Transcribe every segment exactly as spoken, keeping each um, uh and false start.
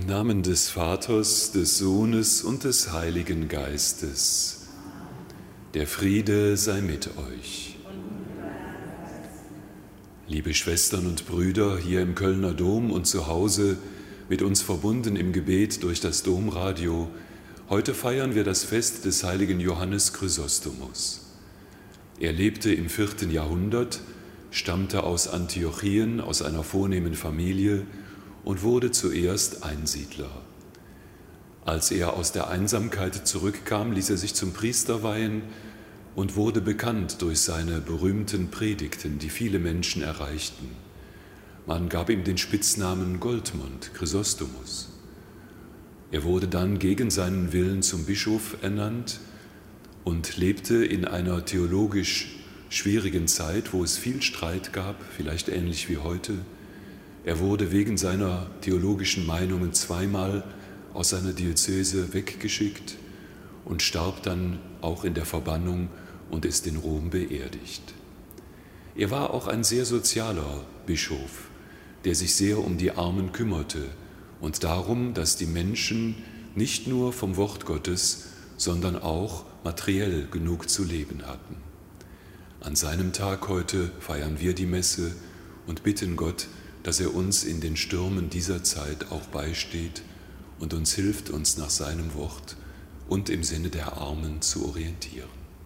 Namen des Vaters, des Sohnes und des Heiligen Geistes. Der Friede sei mit euch. Liebe Schwestern und Brüder hier im Kölner Dom und zu Hause, mit uns verbunden im Gebet durch das Domradio, heute feiern wir das Fest des heiligen Johannes Chrysostomus. Er lebte im vierten Jahrhundert, stammte aus Antiochien, aus einer vornehmen Familie und wurde zuerst Einsiedler. Als er aus der Einsamkeit zurückkam, ließ er sich zum Priester weihen und wurde bekannt durch seine berühmten Predigten, die viele Menschen erreichten. Man gab ihm den Spitznamen Goldmund, Chrysostomus. Er wurde dann gegen seinen Willen zum Bischof ernannt und lebte in einer theologisch schwierigen Zeit, wo es viel Streit gab, vielleicht ähnlich wie heute. Er wurde wegen seiner theologischen Meinungen zweimal aus seiner Diözese weggeschickt und starb dann auch in der Verbannung und ist in Rom beerdigt. Er war auch ein sehr sozialer Bischof, der sich sehr um die Armen kümmerte und darum, dass die Menschen nicht nur vom Wort Gottes, sondern auch materiell genug zu leben hatten. An seinem Tag heute feiern wir die Messe und bitten Gott, dass er uns in den Stürmen dieser Zeit auch beisteht und uns hilft, uns nach seinem Wort und im Sinne der Armen zu orientieren.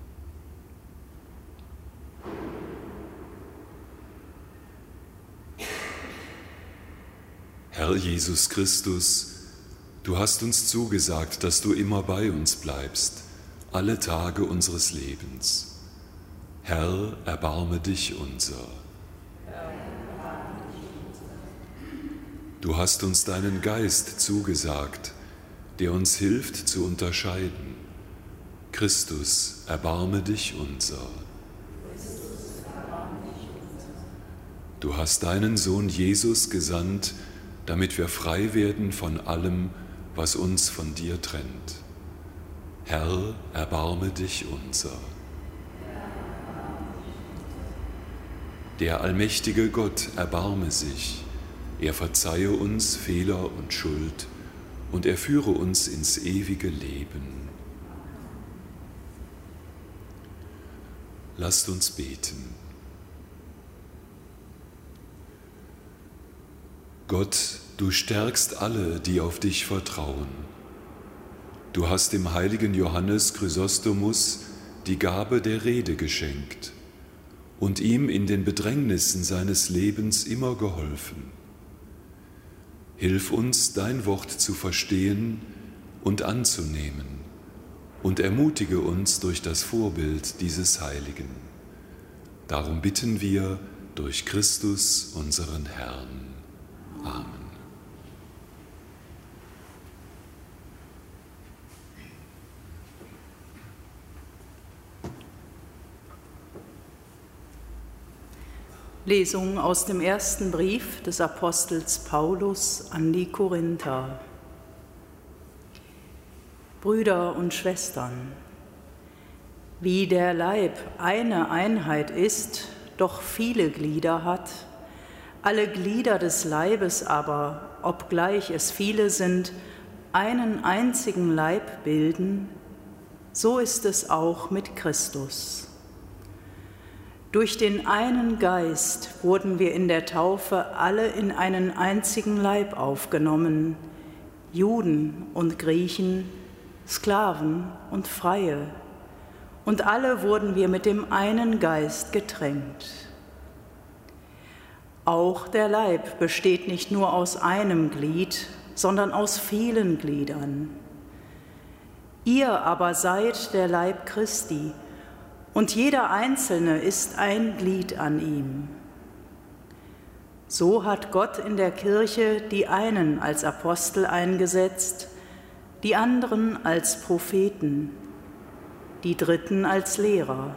Herr Jesus Christus, du hast uns zugesagt, dass du immer bei uns bleibst, alle Tage unseres Lebens. Herr, erbarme dich unser. Du hast uns deinen Geist zugesagt, der uns hilft zu unterscheiden. Christus, erbarme dich unser. Du hast deinen Sohn Jesus gesandt, damit wir frei werden von allem, was uns von dir trennt. Herr, erbarme dich unser. Der allmächtige Gott erbarme sich. Er verzeihe uns Fehler und Schuld und er führe uns ins ewige Leben. Lasst uns beten. Gott, du stärkst alle, die auf dich vertrauen. Du hast dem heiligen Johannes Chrysostomus die Gabe der Rede geschenkt und ihm in den Bedrängnissen seines Lebens immer geholfen. Hilf uns, dein Wort zu verstehen und anzunehmen und ermutige uns durch das Vorbild dieses Heiligen. Darum bitten wir durch Christus, unseren Herrn. Amen. Lesung aus dem ersten Brief des Apostels Paulus an die Korinther. Brüder und Schwestern, wie der Leib eine Einheit ist, doch viele Glieder hat, alle Glieder des Leibes aber, obgleich es viele sind, einen einzigen Leib bilden, so ist es auch mit Christus. Durch den einen Geist wurden wir in der Taufe alle in einen einzigen Leib aufgenommen, Juden und Griechen, Sklaven und Freie, und alle wurden wir mit dem einen Geist getränkt. Auch der Leib besteht nicht nur aus einem Glied, sondern aus vielen Gliedern. Ihr aber seid der Leib Christi, und jeder Einzelne ist ein Glied an ihm. So hat Gott in der Kirche die einen als Apostel eingesetzt, die anderen als Propheten, die Dritten als Lehrer.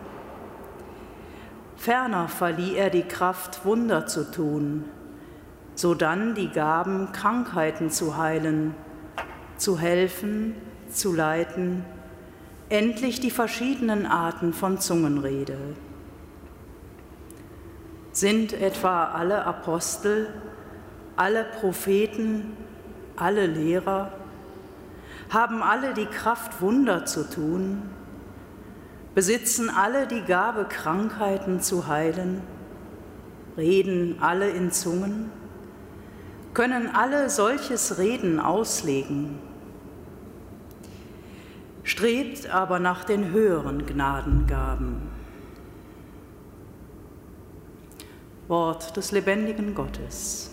Ferner verlieh er die Kraft, Wunder zu tun, sodann die Gaben, Krankheiten zu heilen, zu helfen, zu leiten, endlich die verschiedenen Arten von Zungenrede. Sind etwa alle Apostel, alle Propheten, alle Lehrer, haben alle die Kraft, Wunder zu tun, besitzen alle die Gabe, Krankheiten zu heilen, reden alle in Zungen, können alle solches Reden auslegen. Strebt aber nach den höheren Gnadengaben. Wort des lebendigen Gottes.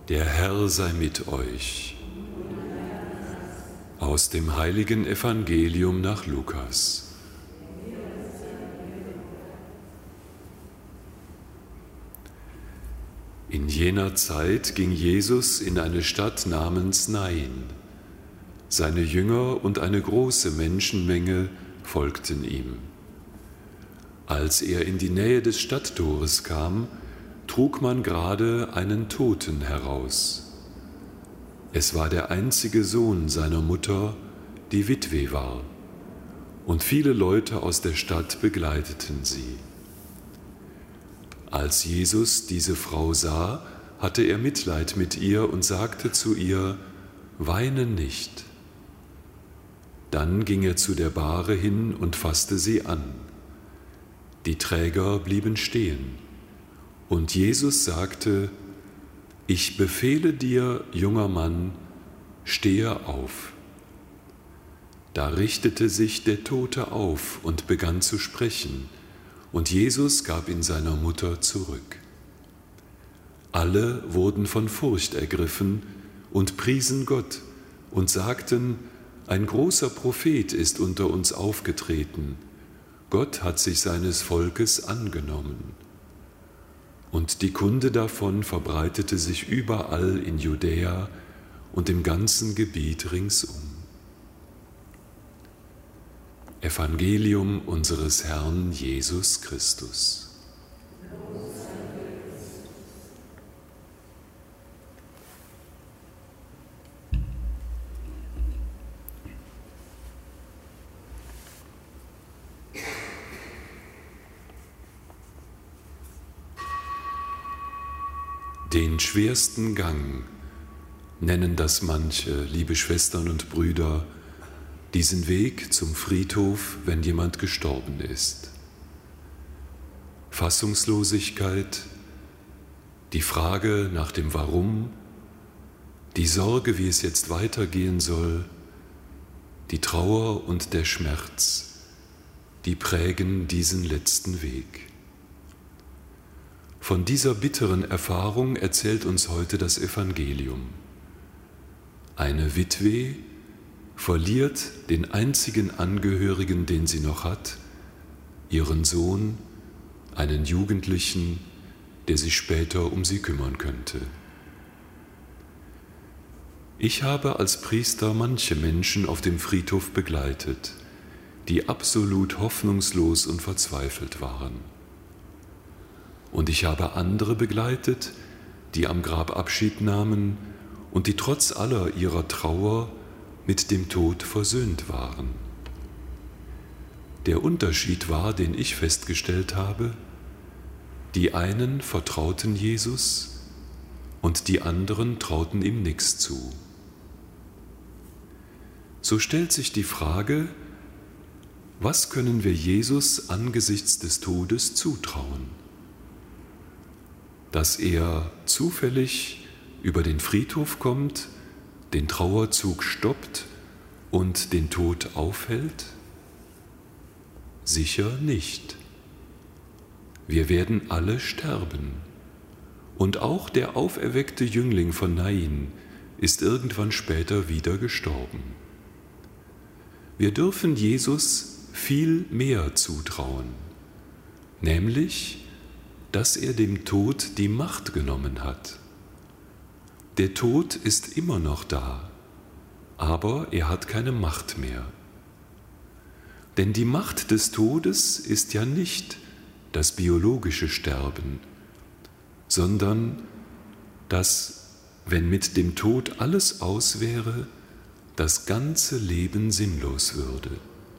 Der Herr sei mit euch. Aus dem heiligen Evangelium nach Lukas. In jener Zeit ging Jesus in eine Stadt namens Nain. Seine Jünger und eine große Menschenmenge folgten ihm. Als er in die Nähe des Stadttores kam, trug man gerade einen Toten heraus. Es war der einzige Sohn seiner Mutter, die Witwe war, und viele Leute aus der Stadt begleiteten sie. Als Jesus diese Frau sah, hatte er Mitleid mit ihr und sagte zu ihr: Weine nicht. Dann ging er zu der Bahre hin und fasste sie an. Die Träger blieben stehen. Und Jesus sagte: Ich befehle dir, junger Mann, stehe auf. Da richtete sich der Tote auf und begann zu sprechen, und Jesus gab ihn seiner Mutter zurück. Alle wurden von Furcht ergriffen und priesen Gott und sagten: Ein großer Prophet ist unter uns aufgetreten. Gott hat sich seines Volkes angenommen. Und die Kunde davon verbreitete sich überall in Judäa und im ganzen Gebiet ringsum. Evangelium unseres Herrn Jesus Christus. Den schwersten Gang nennen das manche, liebe Schwestern und Brüder, diesen Weg zum Friedhof, wenn jemand gestorben ist. Fassungslosigkeit, die Frage nach dem Warum, die Sorge, wie es jetzt weitergehen soll, die Trauer und der Schmerz, die prägen diesen letzten Weg. Von dieser bitteren Erfahrung erzählt uns heute das Evangelium. Eine Witwe verliert den einzigen Angehörigen, den sie noch hat, ihren Sohn, einen Jugendlichen, der sich später um sie kümmern könnte. Ich habe als Priester manche Menschen auf dem Friedhof begleitet, die absolut hoffnungslos und verzweifelt waren. Und ich habe andere begleitet, die am Grab Abschied nahmen und die trotz aller ihrer Trauer mit dem Tod versöhnt waren. Der Unterschied war, den ich festgestellt habe: Die einen vertrauten Jesus und die anderen trauten ihm nichts zu. So stellt sich die Frage: Was können wir Jesus angesichts des Todes zutrauen? Dass er zufällig über den Friedhof kommt, den Trauerzug stoppt und den Tod aufhält? Sicher nicht. Wir werden alle sterben. Und auch der auferweckte Jüngling von Nain ist irgendwann später wieder gestorben. Wir dürfen Jesus viel mehr zutrauen, nämlich dass er dem Tod die Macht genommen hat. Der Tod ist immer noch da, aber er hat keine Macht mehr. Denn die Macht des Todes ist ja nicht das biologische Sterben, sondern dass, wenn mit dem Tod alles aus wäre, das ganze Leben sinnlos würde.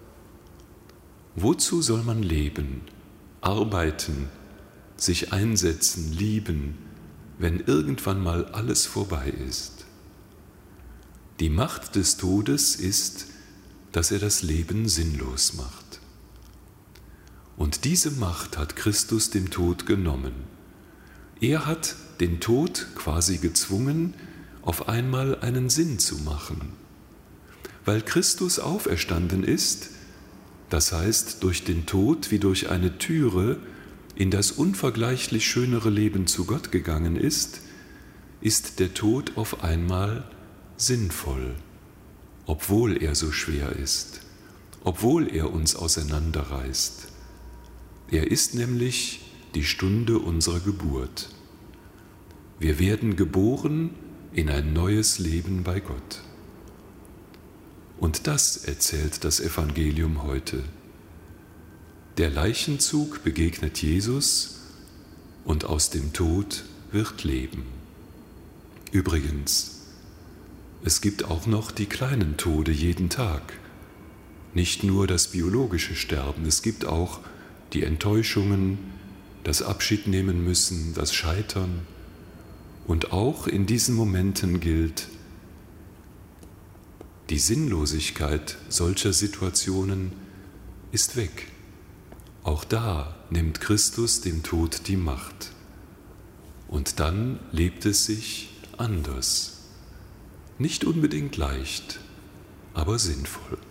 Wozu soll man leben, arbeiten, sich einsetzen, lieben, wenn irgendwann mal alles vorbei ist? Die Macht des Todes ist, dass er das Leben sinnlos macht. Und diese Macht hat Christus dem Tod genommen. Er hat den Tod quasi gezwungen, auf einmal einen Sinn zu machen. Weil Christus auferstanden ist, das heißt durch den Tod wie durch eine Türe in das unvergleichlich schönere Leben zu Gott gegangen ist, ist der Tod auf einmal sinnvoll, obwohl er so schwer ist, obwohl er uns auseinanderreißt. Er ist nämlich die Stunde unserer Geburt. Wir werden geboren in ein neues Leben bei Gott. Und das erzählt das Evangelium heute. Der Leichenzug begegnet Jesus und aus dem Tod wird Leben. Übrigens, es gibt auch noch die kleinen Tode jeden Tag. Nicht nur das biologische Sterben, es gibt auch die Enttäuschungen, das Abschied nehmen müssen, das Scheitern. Und auch in diesen Momenten gilt, die Sinnlosigkeit solcher Situationen ist weg. Auch da nimmt Christus dem Tod die Macht. Und dann lebt es sich anders. Nicht unbedingt leicht, aber sinnvoll.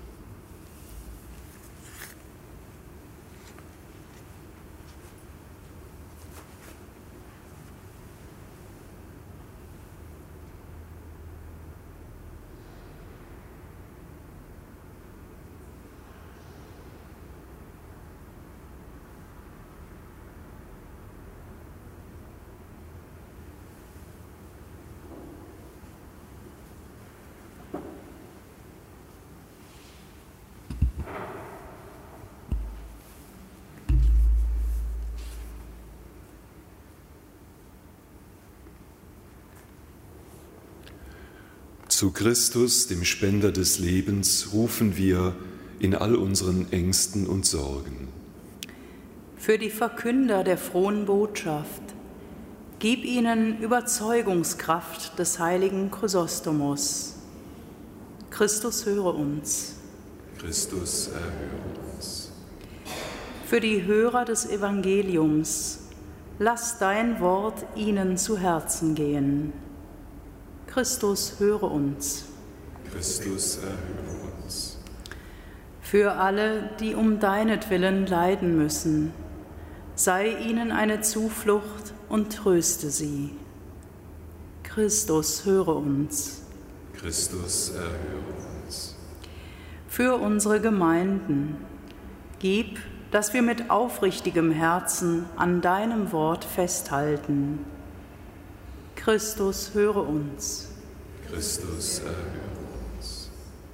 Zu Christus, dem Spender des Lebens, rufen wir in all unseren Ängsten und Sorgen. Für die Verkünder der frohen Botschaft, gib ihnen Überzeugungskraft des heiligen Chrysostomus. Christus, höre uns. Christus, erhöre uns. Für die Hörer des Evangeliums, lass dein Wort ihnen zu Herzen gehen. Christus, höre uns. Christus, erhöre uns. Für alle, die um deinetwillen leiden müssen, sei ihnen eine Zuflucht und tröste sie. Christus, höre uns. Christus, erhöre uns. Für unsere Gemeinden, gib, dass wir mit aufrichtigem Herzen an deinem Wort festhalten. Christus, höre uns. Christus, erhöre uns.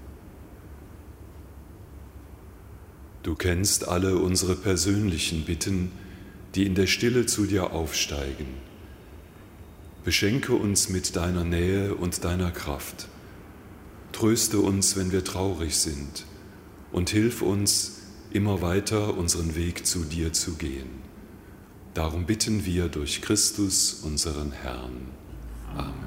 Du kennst alle unsere persönlichen Bitten, die in der Stille zu dir aufsteigen. Beschenke uns mit deiner Nähe und deiner Kraft. Tröste uns, wenn wir traurig sind, und hilf uns, immer weiter unseren Weg zu dir zu gehen. Darum bitten wir durch Christus, unseren Herrn. Amen.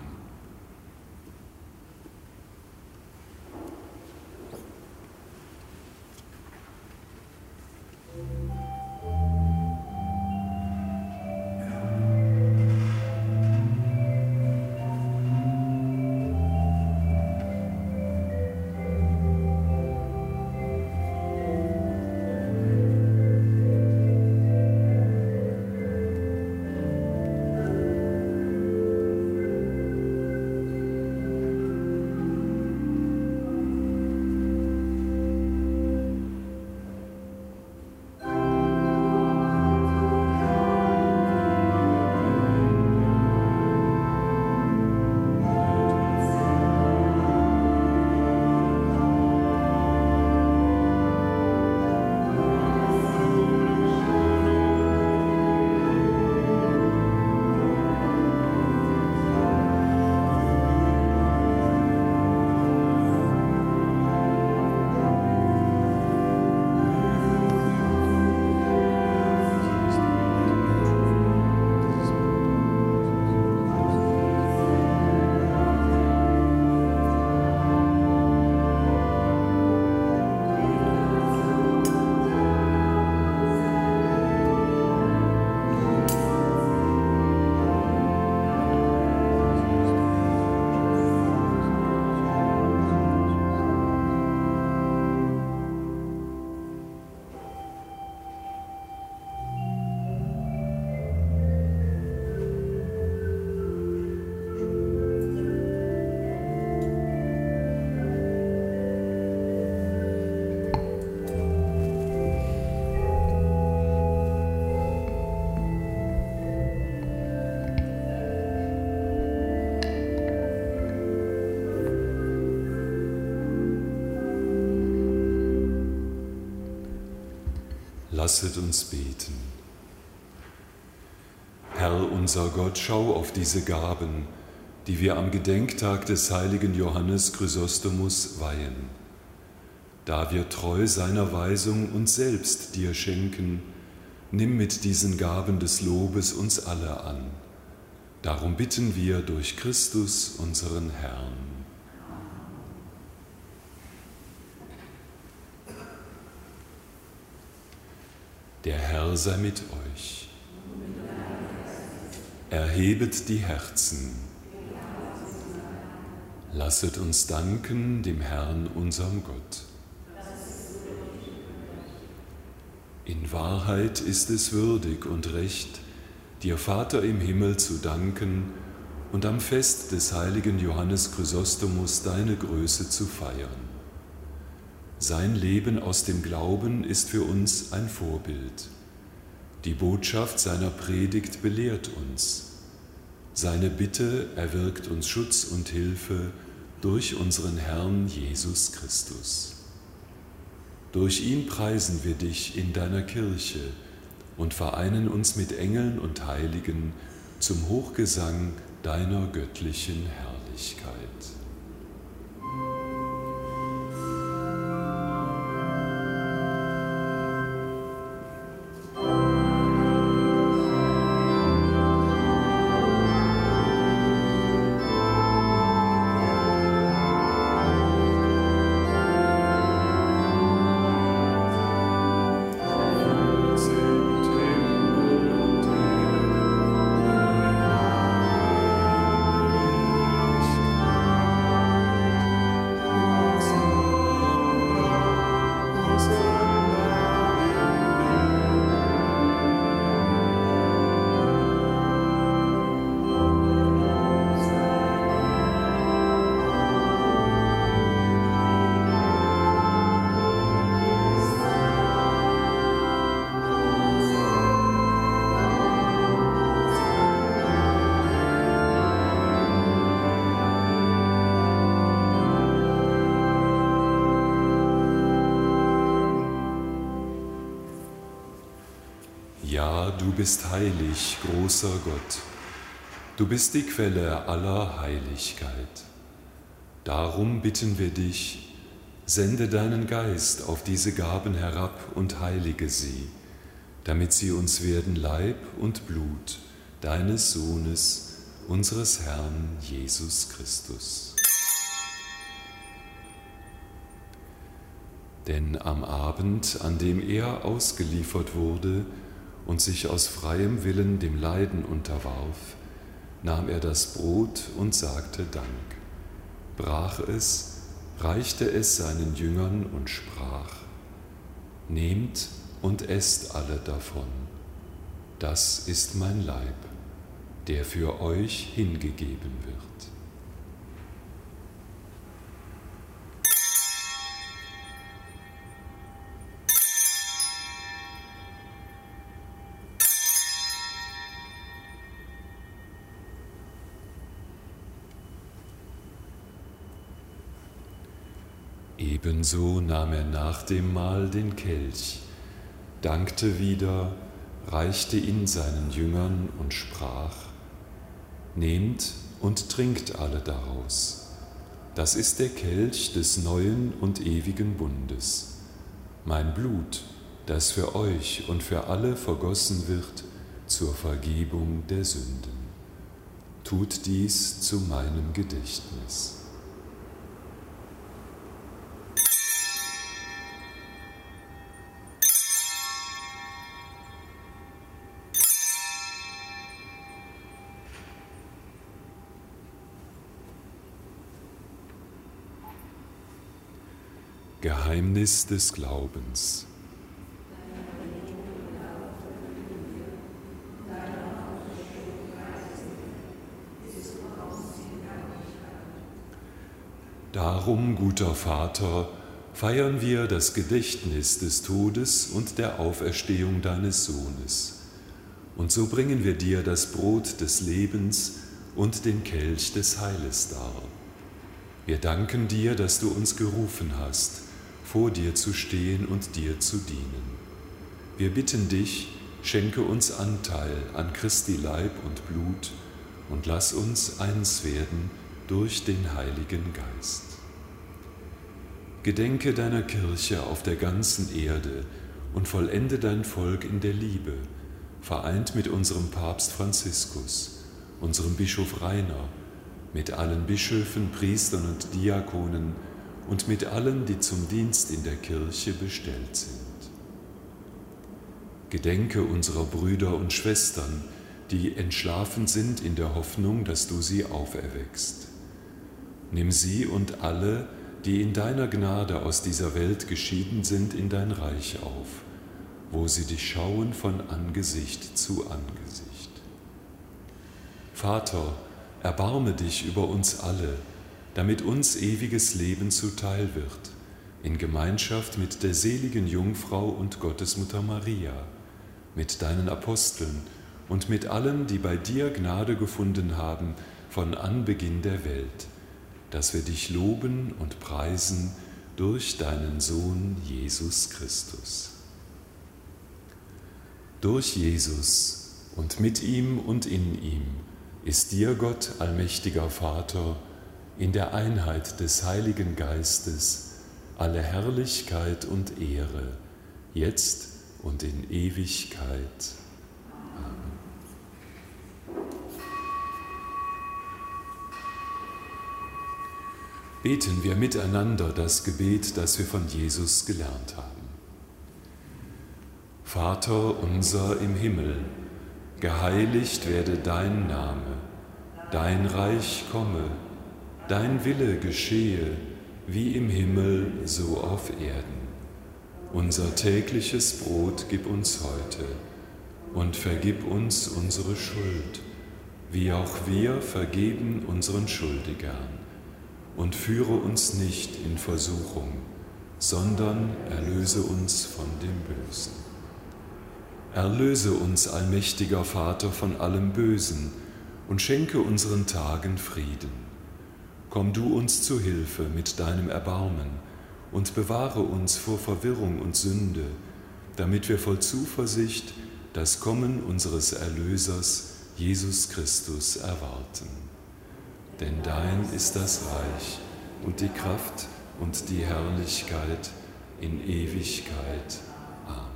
Lasset uns beten. Herr unser Gott, schau auf diese Gaben, die wir am Gedenktag des heiligen Johannes Chrysostomus weihen. Da wir treu seiner Weisung uns selbst dir schenken, nimm mit diesen Gaben des Lobes uns alle an. Darum bitten wir durch Christus, unseren Herrn. Der Herr sei mit euch. Erhebet die Herzen. Lasset uns danken dem Herrn, unserem Gott. In Wahrheit ist es würdig und recht, dir, Vater im Himmel, zu danken und am Fest des heiligen Johannes Chrysostomus deine Größe zu feiern. Sein Leben aus dem Glauben ist für uns ein Vorbild. Die Botschaft seiner Predigt belehrt uns. Seine Bitte erwirkt uns Schutz und Hilfe durch unseren Herrn Jesus Christus. Durch ihn preisen wir dich in deiner Kirche und vereinen uns mit Engeln und Heiligen zum Hochgesang deiner göttlichen Herrlichkeit. Ja, du bist heilig, großer Gott. Du bist die Quelle aller Heiligkeit. Darum bitten wir dich, sende deinen Geist auf diese Gaben herab und heilige sie, damit sie uns werden Leib und Blut deines Sohnes, unseres Herrn Jesus Christus. Denn am Abend, an dem er ausgeliefert wurde und sich aus freiem Willen dem Leiden unterwarf, nahm er das Brot und sagte Dank, brach es, reichte es seinen Jüngern und sprach: Nehmt und esst alle davon, das ist mein Leib, der für euch hingegeben wird. Ebenso nahm er nach dem Mahl den Kelch, dankte wieder, reichte ihn seinen Jüngern und sprach: Nehmt und trinkt alle daraus. Das ist der Kelch des neuen und ewigen Bundes, mein Blut, das für euch und für alle vergossen wird zur Vergebung der Sünden. Tut dies zu meinem Gedächtnis. Geheimnis des Glaubens. Darum, guter Vater, feiern wir das Gedächtnis des Todes und der Auferstehung deines Sohnes. Und so bringen wir dir das Brot des Lebens und den Kelch des Heiles dar. Wir danken dir, dass du uns gerufen hast, vor dir zu stehen und dir zu dienen. Wir bitten dich, schenke uns Anteil an Christi Leib und Blut und lass uns eins werden durch den Heiligen Geist. Gedenke deiner Kirche auf der ganzen Erde und vollende dein Volk in der Liebe, vereint mit unserem Papst Franziskus, unserem Bischof Rainer, mit allen Bischöfen, Priestern und Diakonen und mit allen, die zum Dienst in der Kirche bestellt sind. Gedenke unserer Brüder und Schwestern, die entschlafen sind in der Hoffnung, dass du sie auferweckst. Nimm sie und alle, die in deiner Gnade aus dieser Welt geschieden sind, in dein Reich auf, wo sie dich schauen von Angesicht zu Angesicht. Vater, erbarme dich über uns alle, damit uns ewiges Leben zuteil wird, in Gemeinschaft mit der seligen Jungfrau und Gottesmutter Maria, mit deinen Aposteln und mit allen, die bei dir Gnade gefunden haben von Anbeginn der Welt, dass wir dich loben und preisen durch deinen Sohn Jesus Christus. Durch Jesus und mit ihm und in ihm ist dir, Gott, allmächtiger Vater, in der Einheit des Heiligen Geistes alle Herrlichkeit und Ehre, jetzt und in Ewigkeit. Amen. Beten wir miteinander das Gebet, das wir von Jesus gelernt haben. Vater unser im Himmel, geheiligt werde dein Name, dein Reich komme, dein Wille geschehe, wie im Himmel, so auf Erden. Unser tägliches Brot gib uns heute und vergib uns unsere Schuld, wie auch wir vergeben unseren Schuldigern. Und führe uns nicht in Versuchung, sondern erlöse uns von dem Bösen. Erlöse uns, allmächtiger Vater, von allem Bösen und schenke unseren Tagen Frieden. Komm du uns zu Hilfe mit deinem Erbarmen und bewahre uns vor Verwirrung und Sünde, damit wir voll Zuversicht das Kommen unseres Erlösers, Jesus Christus, erwarten. Denn dein ist das Reich und die Kraft und die Herrlichkeit in Ewigkeit. Amen.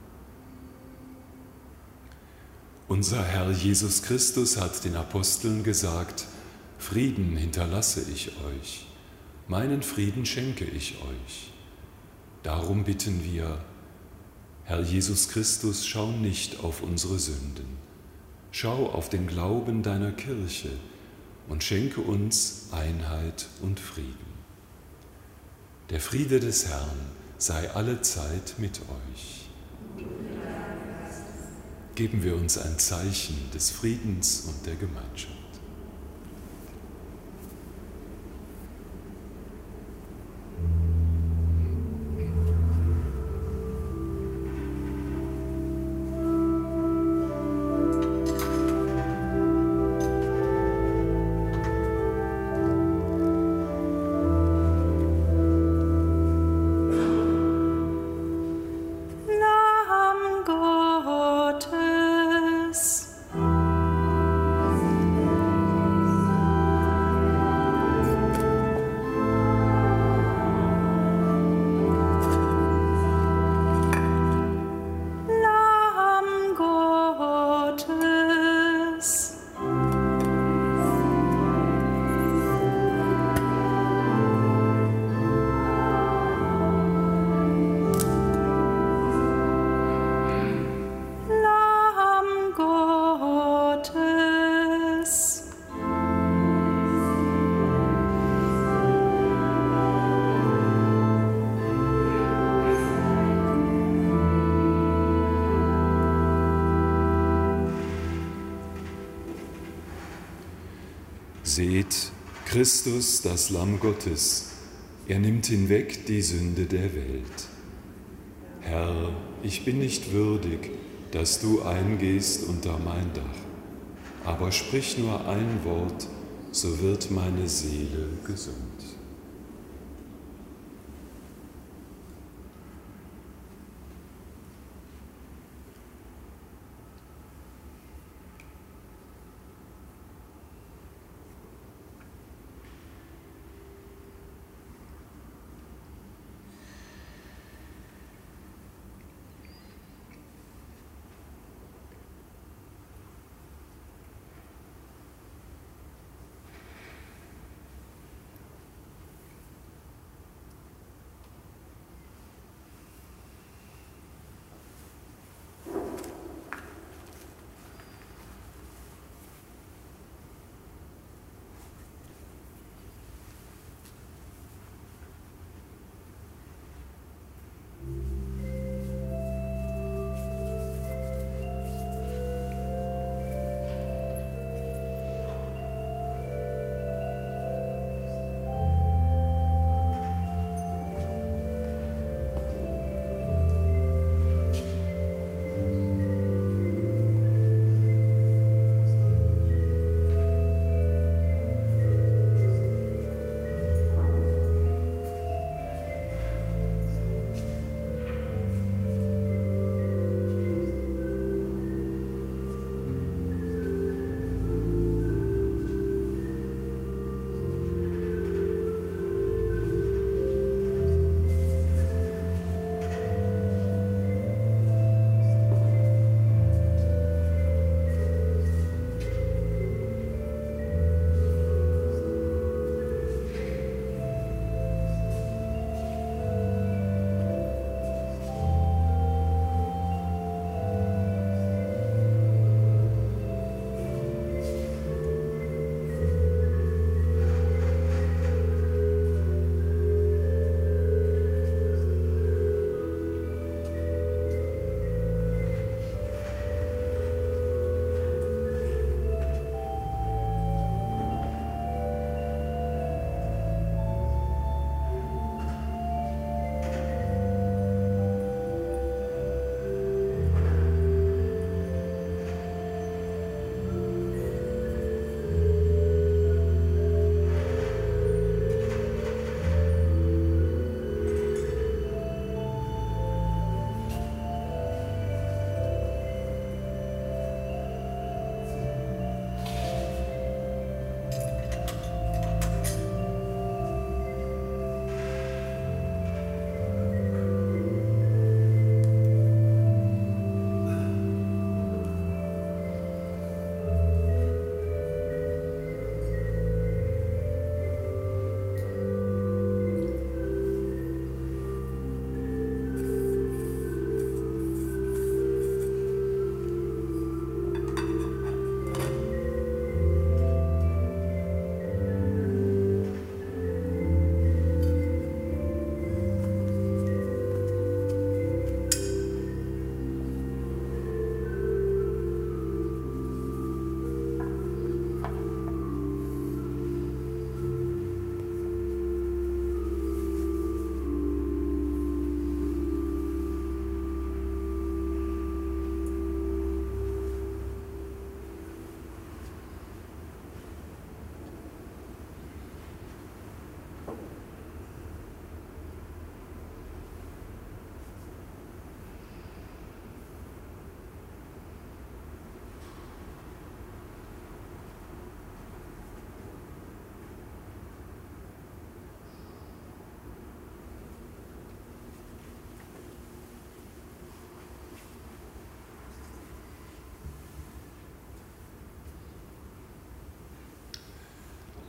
Unser Herr Jesus Christus hat den Aposteln gesagt: Frieden hinterlasse ich euch, meinen Frieden schenke ich euch. Darum bitten wir, Herr Jesus Christus, schau nicht auf unsere Sünden, schau auf den Glauben deiner Kirche und schenke uns Einheit und Frieden. Der Friede des Herrn sei allezeit mit euch. Geben wir uns ein Zeichen des Friedens und der Gemeinschaft. Seht, Christus, das Lamm Gottes, er nimmt hinweg die Sünde der Welt. Herr, ich bin nicht würdig, dass du eingehst unter mein Dach, aber sprich nur ein Wort, so wird meine Seele gesund.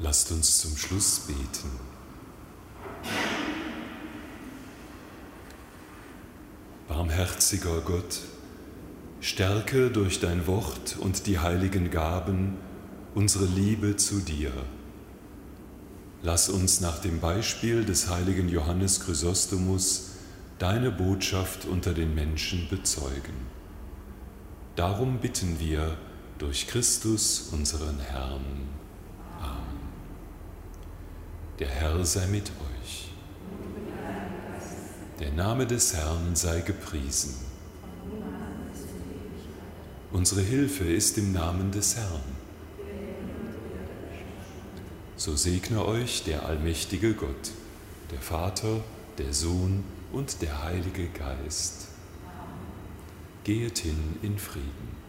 Lasst uns zum Schluss beten. Barmherziger Gott, stärke durch dein Wort und die heiligen Gaben unsere Liebe zu dir. Lass uns nach dem Beispiel des heiligen Johannes Chrysostomus deine Botschaft unter den Menschen bezeugen. Darum bitten wir durch Christus, unseren Herrn. Amen. Der Herr sei mit euch. Der Name des Herrn sei gepriesen. Unsere Hilfe ist im Namen des Herrn. So segne euch der allmächtige Gott, der Vater, der Sohn und der Heilige Geist. Gehet hin in Frieden.